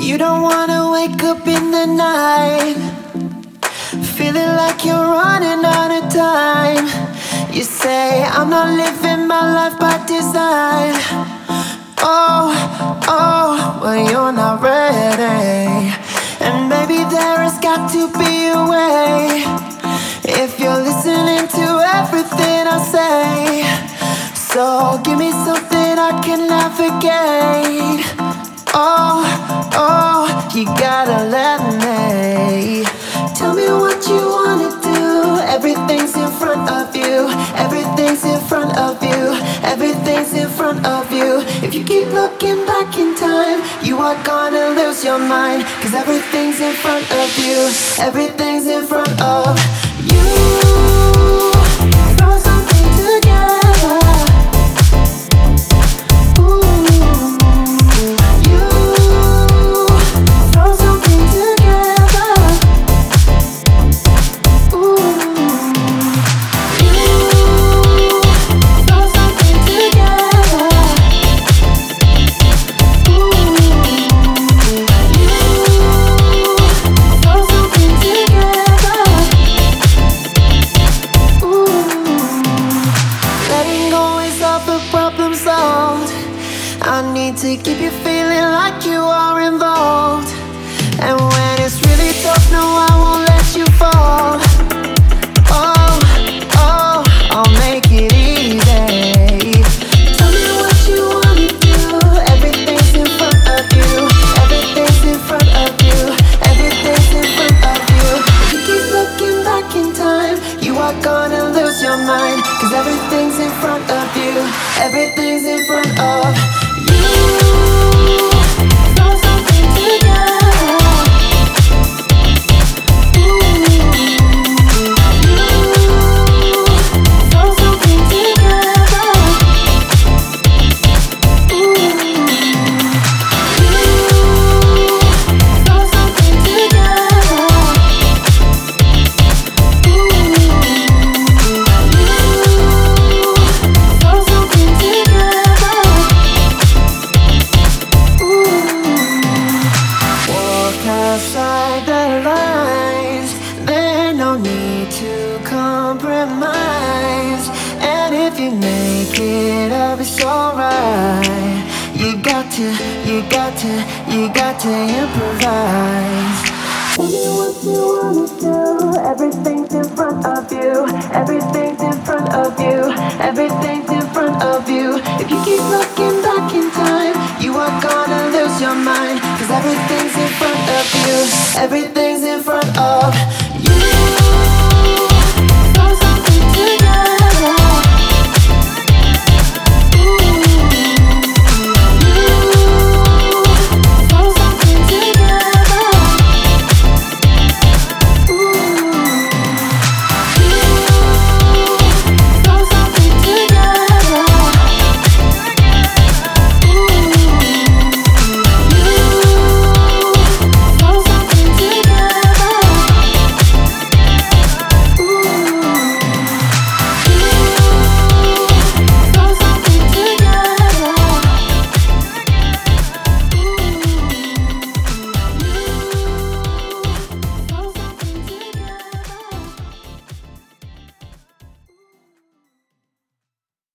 You don't wanna wake up in the night feeling like you're running out of time. You say, I'm not living my life by design. Oh, oh, well you're not ready. And baby, there has got to be a way. If you're listening to everything I say, so give me something I can navigate. Oh, oh, you gotta let me. Tell me what you wanna do. Everything's in front of you. Everything's in front of you. Everything's in front of you. If you keep looking back in time, you are gonna lose your mind. 'Cause everything's in front of you. Everything's in front of you. Throw something together. I need to keep you feeling like you are involved. And when it's really tough, no, I won't let you fall. Oh, oh, I'll make it easy. Tell me what you wanna do. Everything's in front of you. Everything's in front of you. Everything's in front of you. If you keep looking back in time, you are gonna lose your mind. 'Cause everything's in front of you. Everything's in front of you. Throw something together. Throw something together. Throw something together. Throw something together. Walk outside the lines. There's no need to compromise. And if you make it up, it's alright. You got to improvise. Tell me what you wanna do. Everything's in front of you. Everything's in front of you. Everything's in front of you. If you keep looking back in time, you are gonna lose your mind. 'Cause everything's in front of you. Everything's in front of